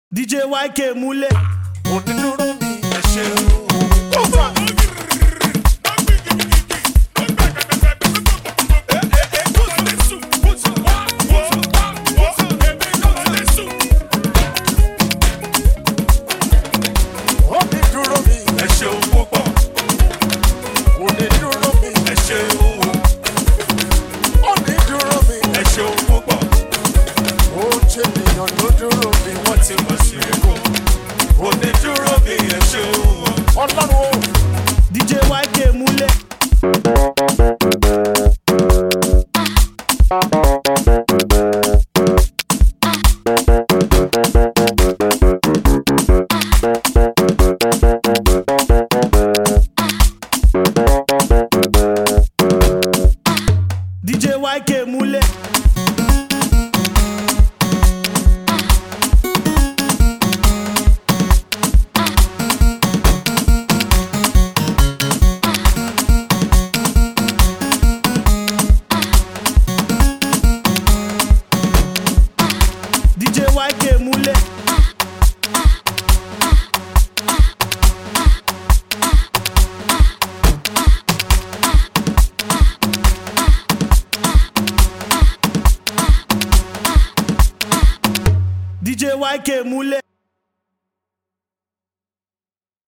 DJ YK Múlẹ̀. Onídúró mi ẹ ṣeun. Onídúró mi ẹ ṣeun púpọ̀. Onídúró mi ẹ ṣeun. Onídúró mi ẹ ṣeun púpọ̀. Ó ṣe ènìyàn ló dúró mi wọ́n ti mọ̀ sí ẹ̀kọ́. Onídúró mi ẹ ṣeun. Ọlọ́run o. DJ YK Múlẹ̀. DJ YK Múlẹ̀. DJ YK Múlẹ̀. DJ YK Múlẹ̀.